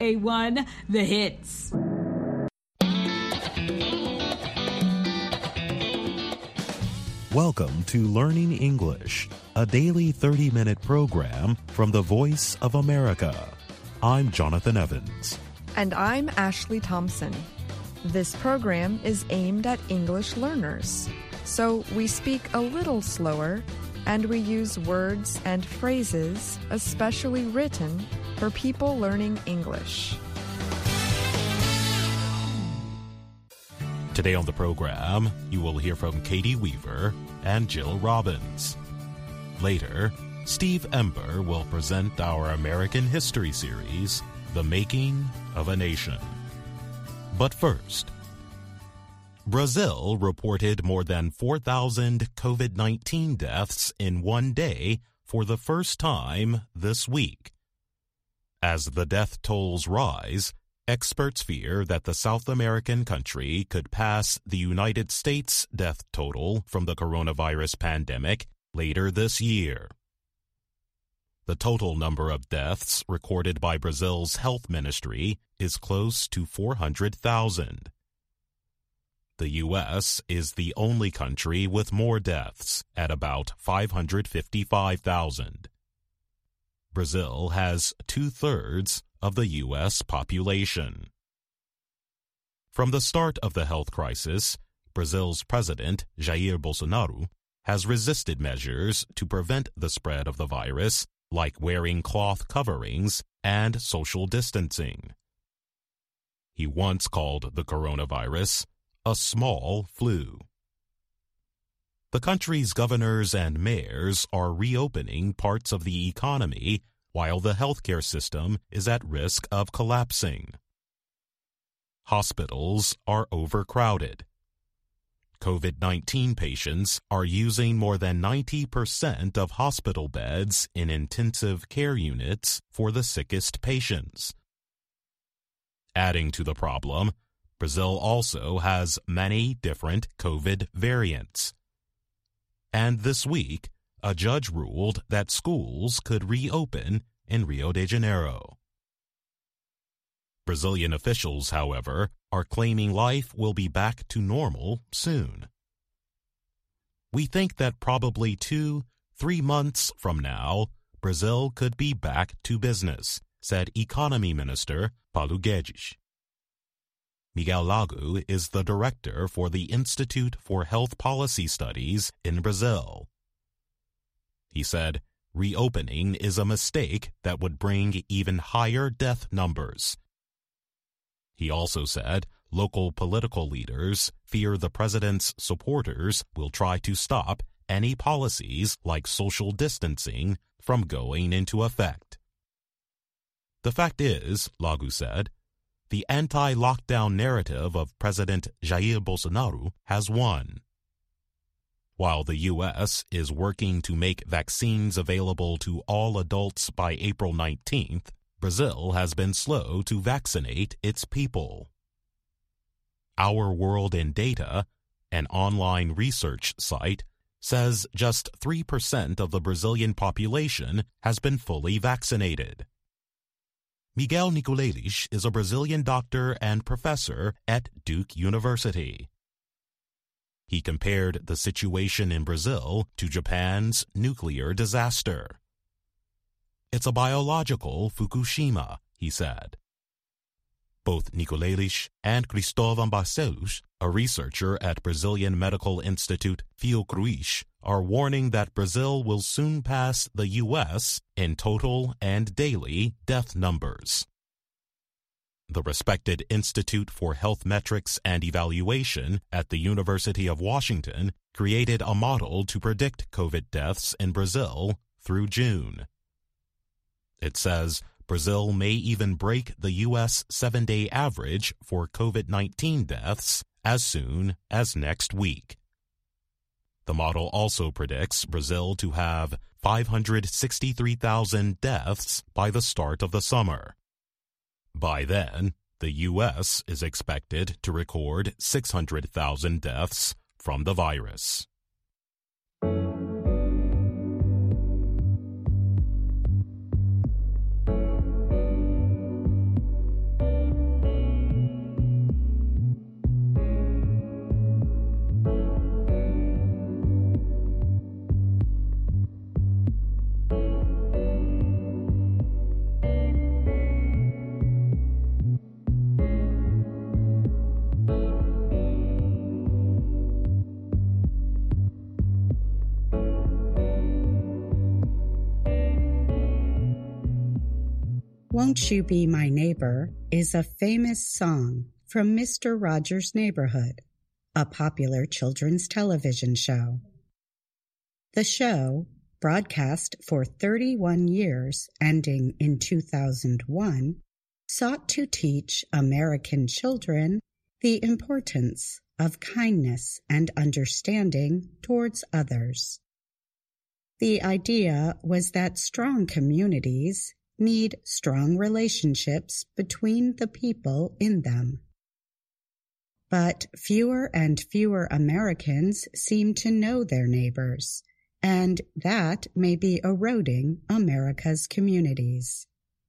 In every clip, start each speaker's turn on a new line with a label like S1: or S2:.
S1: A1, the hits.
S2: Welcome to Learning English, a daily 30-minute program from the Voice of America. I'm Jonathan Evans.
S3: And I'm Ashley Thompson. This program is aimed at English learners, so we speak a little slower and we use words and phrases especially written for people learning English.
S2: Today on the program, you will hear from Katie Weaver and Jill Robbins. Later, Steve Ember will present our American history series, The Making of a Nation. But first, Brazil reported more than 4,000 COVID-19 deaths in one day for the first time this week. As the death tolls rise, experts fear that the South American country could pass the United States death total from the coronavirus pandemic later this year. The total number of deaths recorded by Brazil's health ministry is close to 400,000. The U.S. is the only country with more deaths, at about 555,000. Brazil has 2/3 of the U.S. population. From the start of the health crisis, Brazil's president, Jair Bolsonaro, has resisted measures to prevent the spread of the virus, like wearing cloth coverings and social distancing. He once called the coronavirus a small flu. The country's governors and mayors are reopening parts of the economy while the healthcare system is at risk of collapsing. Hospitals are overcrowded. COVID-19 patients are using more than 90% of hospital beds in intensive care units for the sickest patients. Adding to the problem, Brazil also has many different COVID variants. And this week, a judge ruled that schools could reopen in Rio de Janeiro. Brazilian officials, however, are claiming life will be back to normal soon. We think that probably 2-3 months from now, Brazil could be back to business, said Economy Minister Paulo Guedes. Miguel Lago is the director for the Institute for Health Policy Studies in Brazil. He said, reopening is a mistake that would bring even higher death numbers. He also said local political leaders fear the president's supporters will try to stop any policies like social distancing from going into effect. The fact is, Lago said, the anti-lockdown narrative of President Jair Bolsonaro has won. While the U.S. is working to make vaccines available to all adults by April 19th, Brazil has been slow to vaccinate its people. Our World in Data, an online research site, says just 3% of the Brazilian population has been fully vaccinated. Miguel Nicoleles is a Brazilian doctor and professor at Duke University. He compared the situation in Brazil to Japan's nuclear disaster. It's a biological Fukushima, he said. Both Nicoleles and Cristóvão Barcelos, a researcher at Brazilian Medical Institute Fiocruz, are warning that Brazil will soon pass the U.S. in total and daily death numbers. The respected Institute for Health Metrics and Evaluation at the University of Washington created a model to predict COVID deaths in Brazil through June. It says Brazil may even break the U.S. 7-day average for COVID-19 deaths as soon as next week. The model also predicts Brazil to have 563,000 deaths by the start of the summer. By then, the U.S. is expected to record 600,000 deaths from the virus.
S4: Won't You Be My Neighbor is a famous song from Mr. Rogers' Neighborhood, a popular children's television show. The show, broadcast for 31 years ending in 2001, sought to teach American children the importance of kindness and understanding towards others. The idea was that strong communities need strong relationships between the people in them. But fewer and fewer Americans seem to know their neighbors, and that may be eroding America's communities.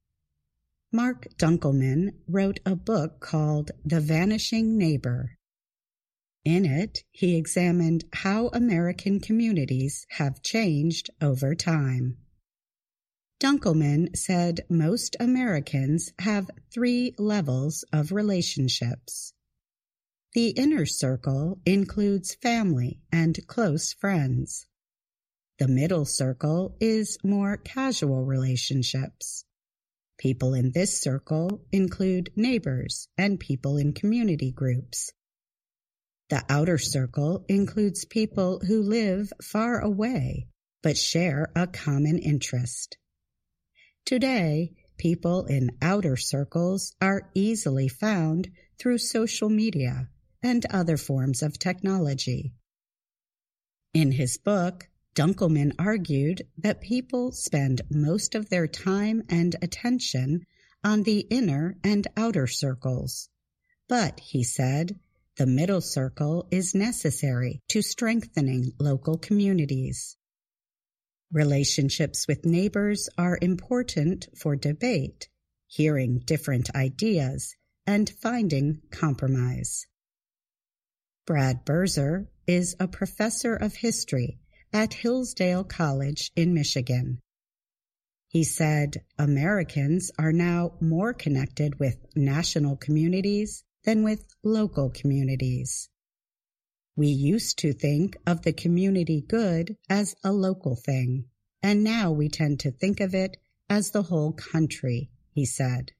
S4: Mark Dunkelman wrote a book called The Vanishing Neighbor. In it, he examined how American communities have changed over time. Dunkelman said most Americans have 3 levels of relationships. The inner circle includes family and close friends. The middle circle is more casual relationships. People in this circle include neighbors and people in community groups. The outer circle includes people who live far away but share a common interest. Today, people in outer circles are easily found through social media and other forms of technology. In his book, Dunkelman argued that people spend most of their time and attention on the inner and outer circles. But, he said, the middle circle is necessary to strengthening local communities. Relationships with neighbors are important for debate, hearing different ideas, and finding compromise. Brad Berzer is a professor of history at Hillsdale College in Michigan. He said Americans are now more connected with national communities than with local communities. We used to think of the community good as a local thing, and now we tend to think of it as the whole country, he said.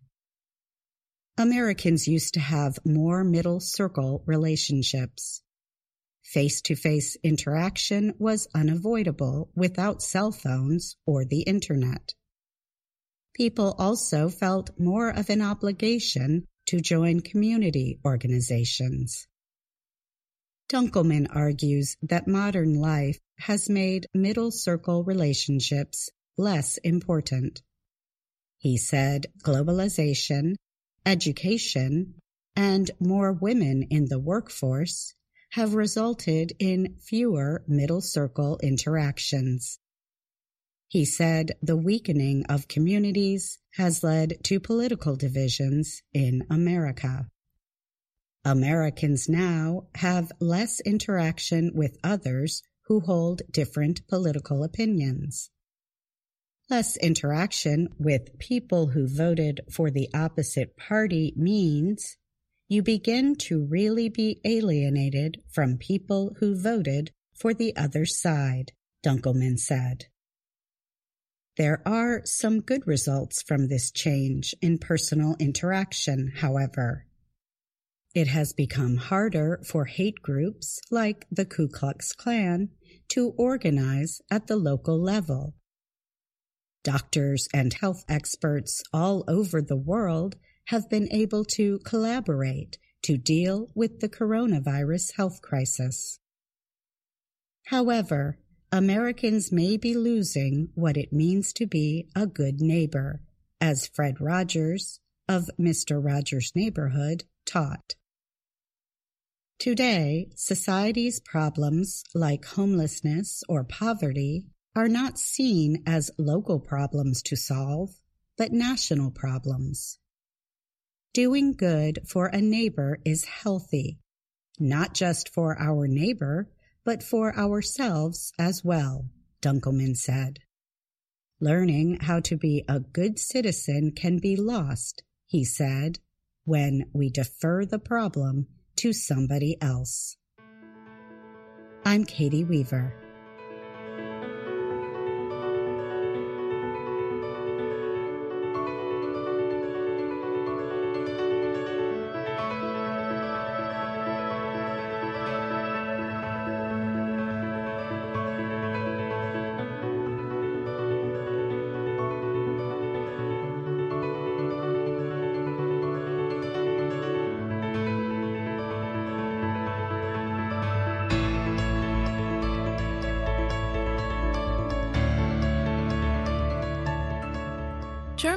S4: Americans used to have more middle circle relationships. Face-to-face interaction was unavoidable without cell phones or the internet. People also felt more of an obligation to join community organizations. Dunkelman argues that modern life has made middle circle relationships less important. He said globalization, education, and more women in the workforce have resulted in fewer middle circle interactions. He said the weakening of communities has led to political divisions in America. Americans now have less interaction with others who hold different political opinions. Less interaction with people who voted for the opposite party means you begin to really be alienated from people who voted for the other side, Dunkelman said. There are some good results from this change in personal interaction, however. It has become harder for hate groups like the Ku Klux Klan to organize at the local level. Doctors and health experts all over the world have been able to collaborate to deal with the coronavirus health crisis. However, Americans may be losing what it means to be a good neighbor, as Fred Rogers of Mr. Rogers' Neighborhood taught. Today, society's problems like homelessness or poverty are not seen as local problems to solve, but national problems. Doing good for a neighbor is healthy, not just for our neighbor, but for ourselves as well, Dunkelman said. Learning how to be a good citizen can be lost, he said, when we defer the problem to somebody else. I'm Katie Weaver.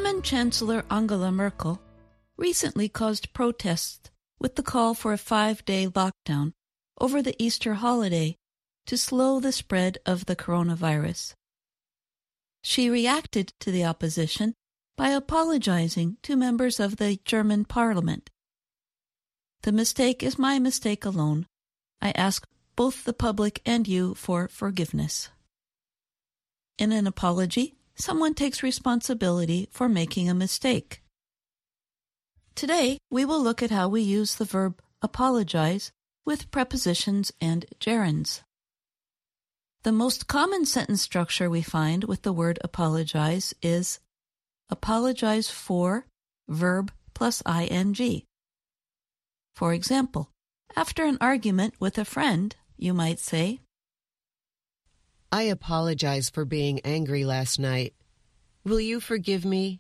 S5: German Chancellor Angela Merkel recently caused protests with the call for a 5-day lockdown over the Easter holiday to slow the spread of the coronavirus. She reacted to the opposition by apologizing to members of the German parliament. The mistake is my mistake alone. I ask both the public and you for forgiveness. In an apology, someone takes responsibility for making a mistake. Today, we will look at how we use the verb apologize with prepositions and gerunds. The most common sentence structure we find with the word apologize is apologize for verb plus ing. For example, after an argument with a friend, you might say,
S6: I apologize for being angry last night. Will you forgive me?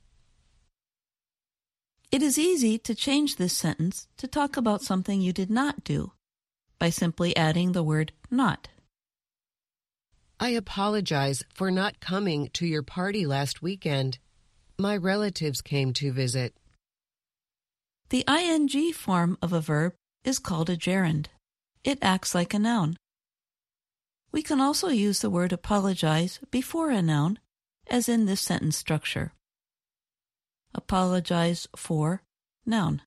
S5: It is easy to change this sentence to talk about something you did not do by simply adding the word not.
S6: I apologize for not coming to your party last weekend. My relatives came to visit.
S5: The ing form of a verb is called a gerund. It acts like a noun. We can also use the word apologize before a noun, as in this sentence structure. Apologize for noun.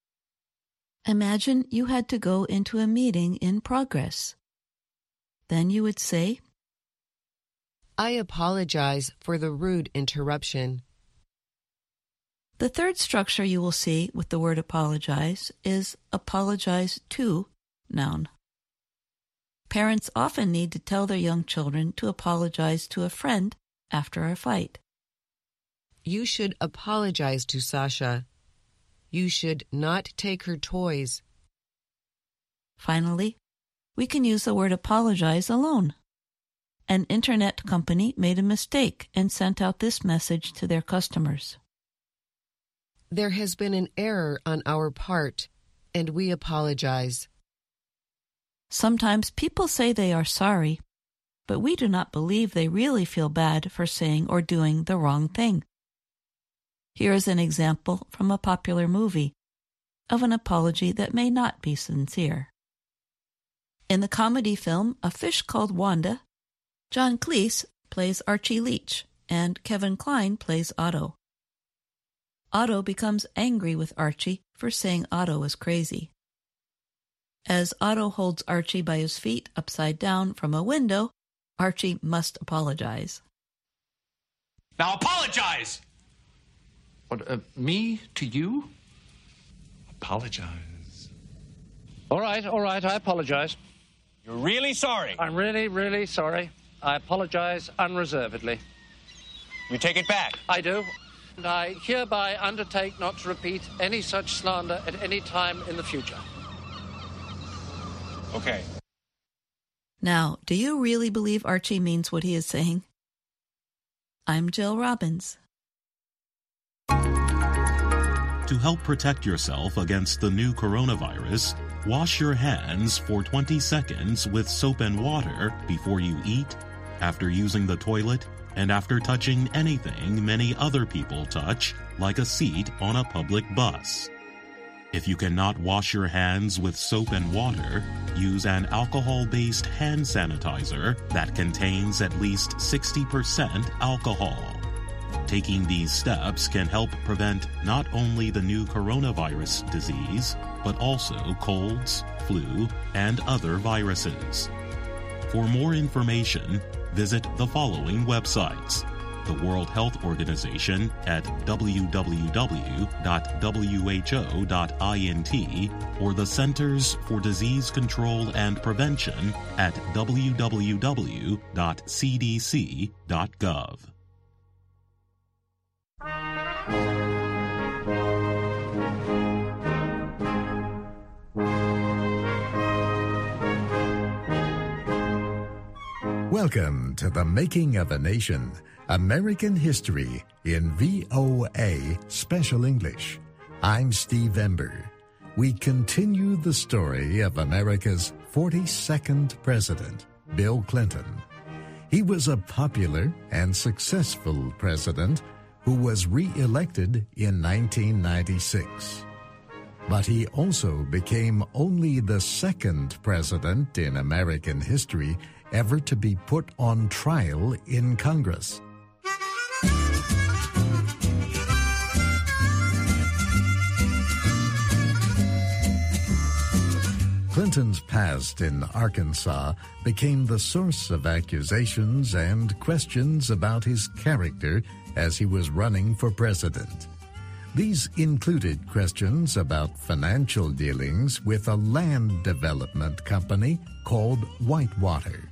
S5: Imagine you had to go into a meeting in progress. Then you would say,
S6: I apologize for the rude interruption.
S5: The third structure you will see with the word apologize is apologize to noun. Parents often need to tell their young children to apologize to a friend after a fight.
S6: You should apologize to Sasha. You should not take her toys.
S5: Finally, we can use the word apologize alone. An internet company made a mistake and sent out this message to their customers.
S6: There has been an error on our part, and we apologize.
S5: Sometimes people say they are sorry, but we do not believe they really feel bad for saying or doing the wrong thing. Here is an example from a popular movie of an apology that may not be sincere. In the comedy film A Fish Called Wanda, John Cleese plays Archie Leach and Kevin Kline plays Otto. Otto becomes angry with Archie for saying Otto is crazy. As Otto holds Archie by his feet upside down from a window, Archie must apologize.
S7: Now apologize! What, me to you? Apologize.
S8: All right, I apologize.
S7: You're really sorry?
S8: I'm really, really sorry. I apologize unreservedly.
S7: You take it back?
S8: I do. And I hereby undertake not to repeat any such slander at any time in the future.
S7: Okay.
S5: Now, do you really believe Archie means what he is saying? I'm Jill Robbins.
S2: To help protect yourself against the new coronavirus, wash your hands for 20 seconds with soap and water before you eat, after using the toilet, and after touching anything many other people touch, like a seat on a public bus. If you cannot wash your hands with soap and water, use an alcohol-based hand sanitizer that contains at least 60% alcohol. Taking these steps can help prevent not only the new coronavirus disease, but also colds, flu, and other viruses. For more information, visit the following websites: the World Health Organization at www.who.int, or the Centers for Disease Control and Prevention at www.cdc.gov.
S9: Welcome to The Making of a Nation, American History in VOA Special English. I'm Steve Ember. We continue the story of America's 42nd president, Bill Clinton. He was a popular and successful president who was re-elected in 1996. But he also became only the second president in American history ever to be put on trial in Congress. Clinton's past in Arkansas became the source of accusations and questions about his character as he was running for president. These included questions about financial dealings with a land development company called Whitewater.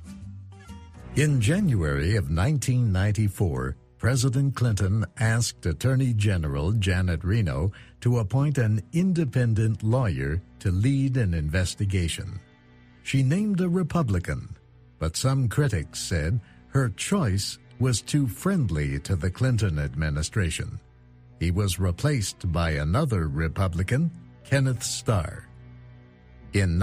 S9: In January of 1994, President Clinton asked Attorney General Janet Reno to appoint an independent lawyer to lead an investigation. She named a Republican, but some critics said her choice was too friendly to the Clinton administration. He was replaced by another Republican, Kenneth Starr. In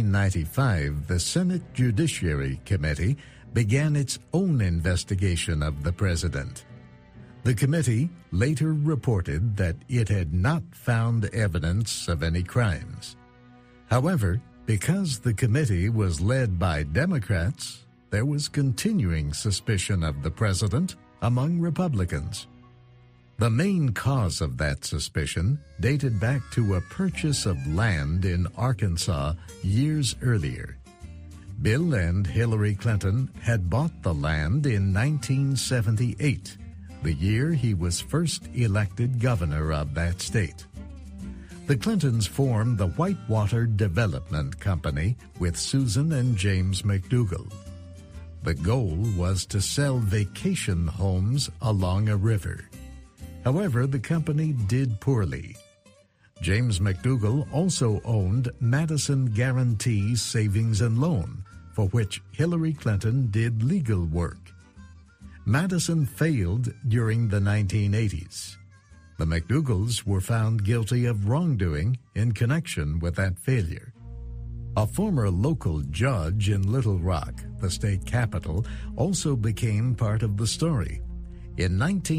S9: 1995, the Senate Judiciary Committee began its own investigation of the president. The committee later reported that it had not found evidence of any crimes. However, because the committee was led by Democrats, there was continuing suspicion of the president among Republicans. The main cause of that suspicion dated back to a purchase of land in Arkansas years earlier. Bill and Hillary Clinton had bought the land in 1978, the year he was first elected governor of that state. The Clintons formed the Whitewater Development Company with Susan and James McDougal. The goal was to sell vacation homes along a river. However, the company did poorly. James McDougal also owned Madison Guaranty Savings and Loan, for which Hillary Clinton did legal work. Madison failed during the 1980s. The McDougals were found guilty of wrongdoing in connection with that failure. A former local judge in Little Rock, the state capital, also became part of the story. In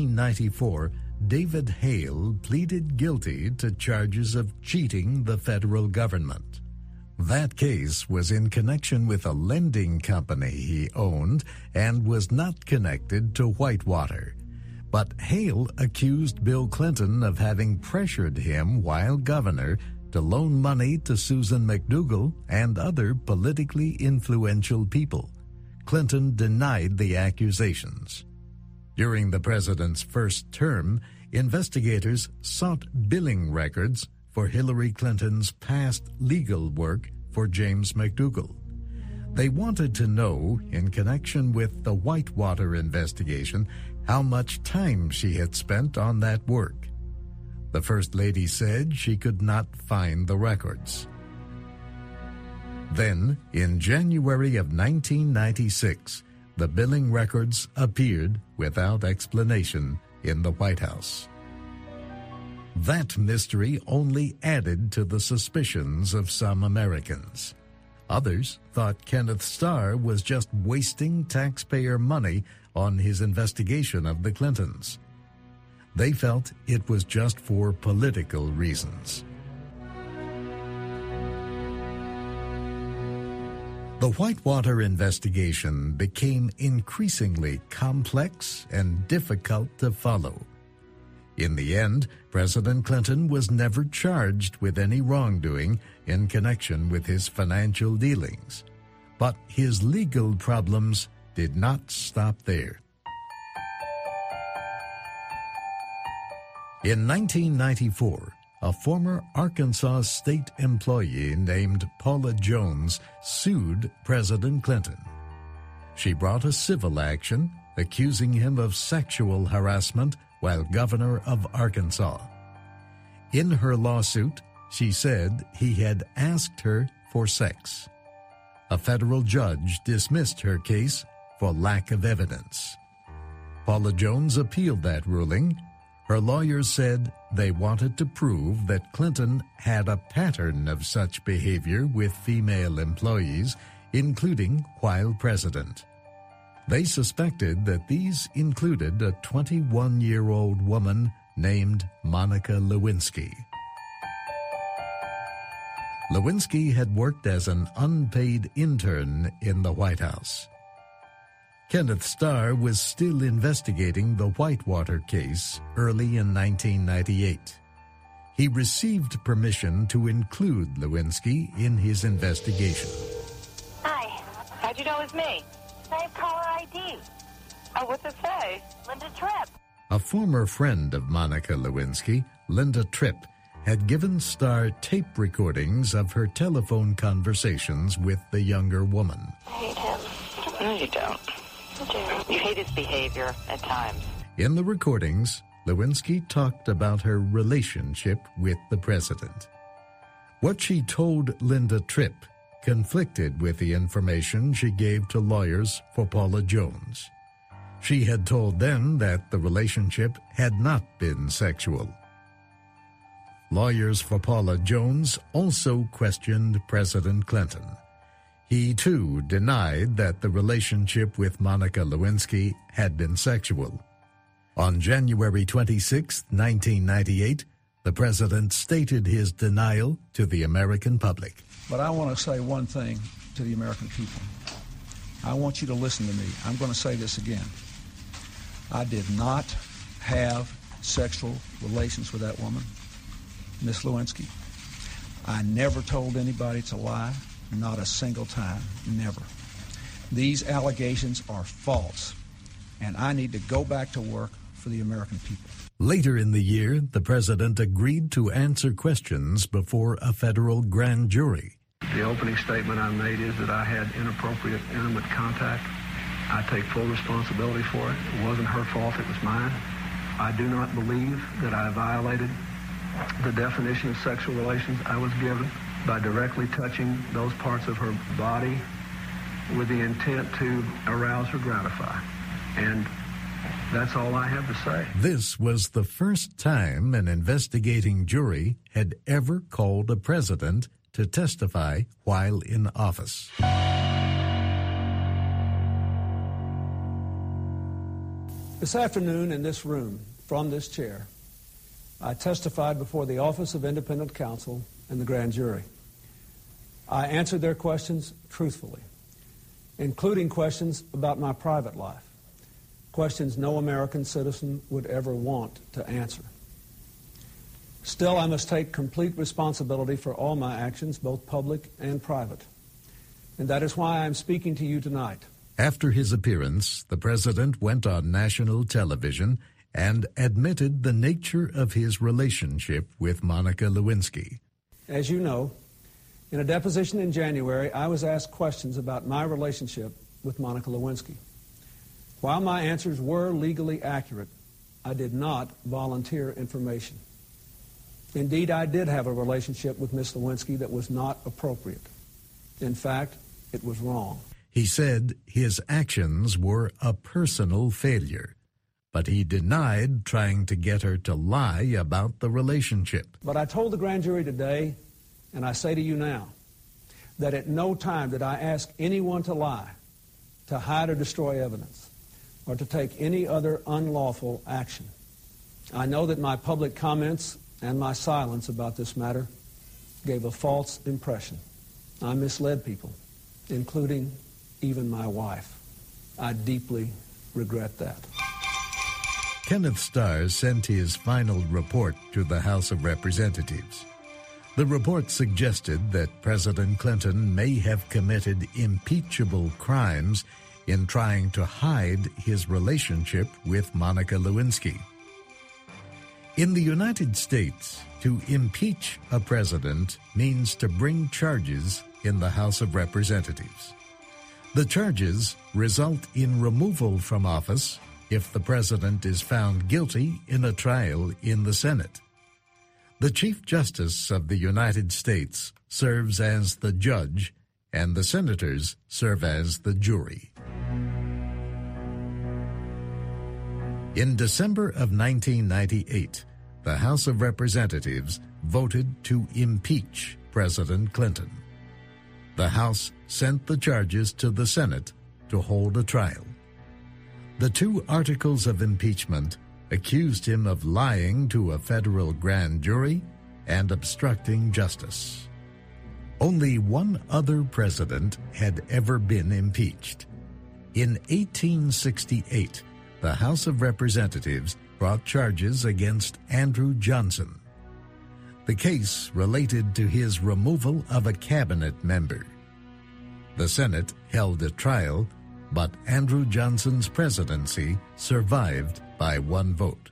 S9: 1994, David Hale pleaded guilty to charges of cheating the federal government. That case was in connection with a lending company he owned and was not connected to Whitewater. But Hale accused Bill Clinton of having pressured him while governor to loan money to Susan McDougal and other politically influential people. Clinton denied the accusations. During the president's first term, investigators sought billing records for Hillary Clinton's past legal work for James McDougal. They wanted to know, in connection with the Whitewater investigation, how much time she had spent on that work. The First Lady said she could not find the records. Then, in January of 1996, the billing records appeared without explanation in the White House. That mystery only added to the suspicions of some Americans. Others thought Kenneth Starr was just wasting taxpayer money on his investigation of the Clintons. They felt it was just for political reasons. The Whitewater investigation became increasingly complex and difficult to follow. In the end, President Clinton was never charged with any wrongdoing in connection with his financial dealings. But his legal problems did not stop there. In 1994, a former Arkansas state employee named Paula Jones sued President Clinton. She brought a civil action accusing him of sexual harassment while governor of Arkansas. In her lawsuit, she said he had asked her for sex. A federal judge dismissed her case for lack of evidence. Paula Jones appealed that ruling. Her lawyers said they wanted to prove that Clinton had a pattern of such behavior with female employees, including while president. They suspected that these included a 21-year-old woman named Monica Lewinsky. Lewinsky had worked as an unpaid intern in the White House. Kenneth Starr was still investigating the Whitewater case early in 1998. He received permission to include Lewinsky in his investigation.
S10: Hi. How'd you know it was me? I have caller ID. Oh, what's it say? Linda Tripp.
S9: A former friend of Monica Lewinsky, Linda Tripp, had given Starr tape recordings of her telephone conversations with the younger woman.
S10: I hate him. No, you don't. I do. You hate his behavior at times.
S9: In the recordings, Lewinsky talked about her relationship with the president. What she told Linda Tripp conflicted with the information she gave to lawyers for Paula Jones. She had told them that the relationship had not been sexual. Lawyers for Paula Jones also questioned President Clinton. He, too, denied that the relationship with Monica Lewinsky had been sexual. On January 26, 1998, the president stated his denial to the American public.
S11: But I want to say one thing to the American people. I want you to listen to me. I'm going to say this again. I did not have sexual relations with that woman, Miss Lewinsky. I never told anybody to lie, not a single time, never. These allegations are false, and I need to go back to work for the American people.
S9: Later in the year, the president agreed to answer questions before a federal grand jury.
S12: The opening statement I made is that I had inappropriate, intimate contact. I take full responsibility for it. It wasn't her fault, it was mine. I do not believe that I violated the definition of sexual relations I was given by directly touching those parts of her body with the intent to arouse or gratify. And that's all I have to say.
S9: This was the first time an investigating jury had ever called a president to testify while in office.
S11: This afternoon in this room, from this chair, I testified before the Office of Independent Counsel and the grand jury. I answered their questions truthfully, including questions about my private life, questions no American citizen would ever want to answer. Still, I must take complete responsibility for all my actions, both public and private. And that is why I am speaking to you tonight.
S9: After his appearance, the president went on national television and admitted the nature of his relationship with Monica Lewinsky.
S11: As you know, in a deposition in January, I was asked questions about my relationship with Monica Lewinsky. While my answers were legally accurate, I did not volunteer information. Indeed, I did have a relationship with Miss Lewinsky that was not appropriate. In fact, it was wrong.
S9: He said his actions were a personal failure, but he denied trying to get her to lie about the relationship.
S11: But I told the grand jury today, and I say to you now, that at no time did I ask anyone to lie, to hide or destroy evidence, or to take any other unlawful action. I know that my public comments and my silence about this matter gave a false impression. I misled people, including even my wife. I deeply regret that.
S9: Kenneth Starr sent his final report to the House of Representatives. The report suggested that President Clinton may have committed impeachable crimes in trying to hide his relationship with Monica Lewinsky. In the United States, to impeach a president means to bring charges in the House of Representatives. The charges result in removal from office if the president is found guilty in a trial in the Senate. The Chief Justice of the United States serves as the judge, and the senators serve as the jury. In December of 1998, the House of Representatives voted to impeach President Clinton. The House sent the charges to the Senate to hold a trial. The 2 articles of impeachment accused him of lying to a federal grand jury and obstructing justice. Only one other president had ever been impeached. In 1868, the House of Representatives brought charges against Andrew Johnson. The case related to his removal of a cabinet member. The Senate held a trial, but Andrew Johnson's presidency survived by 1 vote.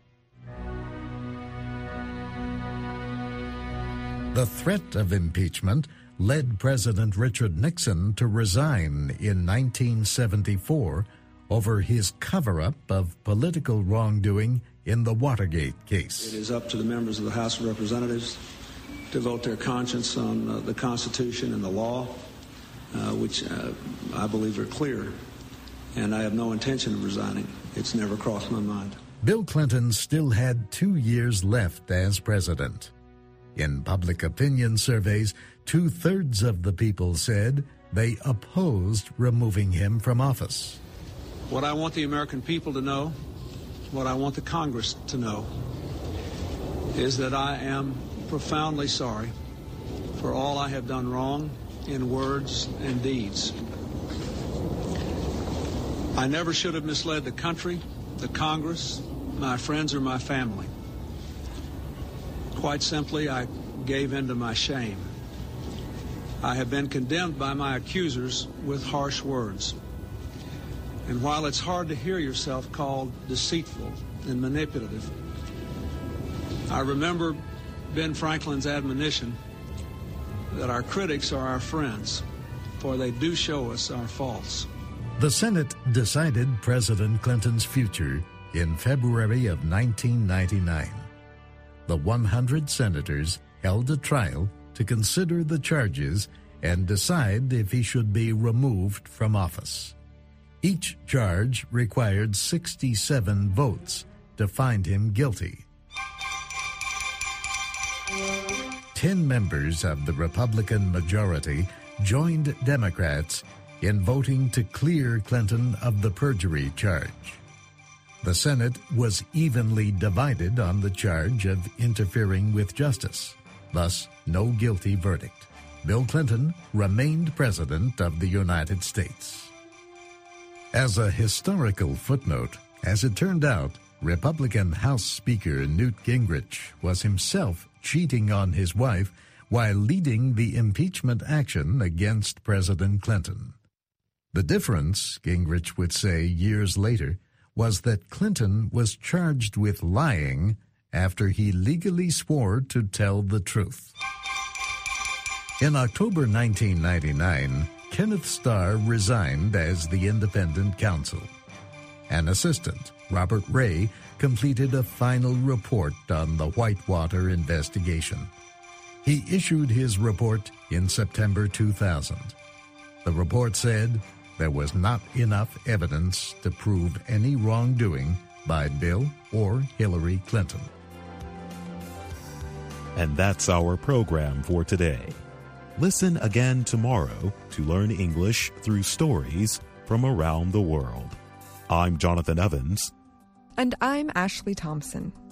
S9: The threat of impeachment led President Richard Nixon to resign in 1974 over his cover-up of political wrongdoing in the Watergate case.
S11: It is up to the members of the House of Representatives to vote their conscience on the Constitution and the law, which I believe are clear, and I have no intention of resigning. It's never crossed my mind.
S9: Bill Clinton still had 2 years left as president. In public opinion surveys, 2/3 of the people said they opposed removing him from office.
S11: What I want the American people to know, what I want the Congress to know, is that I am profoundly sorry for all I have done wrong in words and deeds. I never should have misled the country, the Congress, my friends, or my family. Quite simply, I gave in to my shame. I have been condemned by my accusers with harsh words. And while it's hard to hear yourself called deceitful and manipulative, I remember Ben Franklin's admonition that our critics are our friends, for they do show us our faults.
S9: The Senate decided President Clinton's future in February of 1999. The 100 senators held a trial to consider the charges and decide if he should be removed from office. Each charge required 67 votes to find him guilty. 10 members of the Republican majority joined Democrats in voting to clear Clinton of the perjury charge. The Senate was evenly divided on the charge of interfering with justice, thus no guilty verdict. Bill Clinton remained President of the United States. As a historical footnote, as it turned out, Republican House Speaker Newt Gingrich was himself cheating on his wife while leading the impeachment action against President Clinton. The difference, Gingrich would say years later, was that Clinton was charged with lying after he legally swore to tell the truth. In October 1999, Kenneth Starr resigned as the independent counsel. An assistant, Robert Ray, completed a final report on the Whitewater investigation. He issued his report in September 2000. The report said there was not enough evidence to prove any wrongdoing by Bill or Hillary Clinton.
S2: And that's our program for today. Listen again tomorrow to learn English through stories from around the world. I'm Jonathan Evans.
S3: And I'm Ashley Thompson.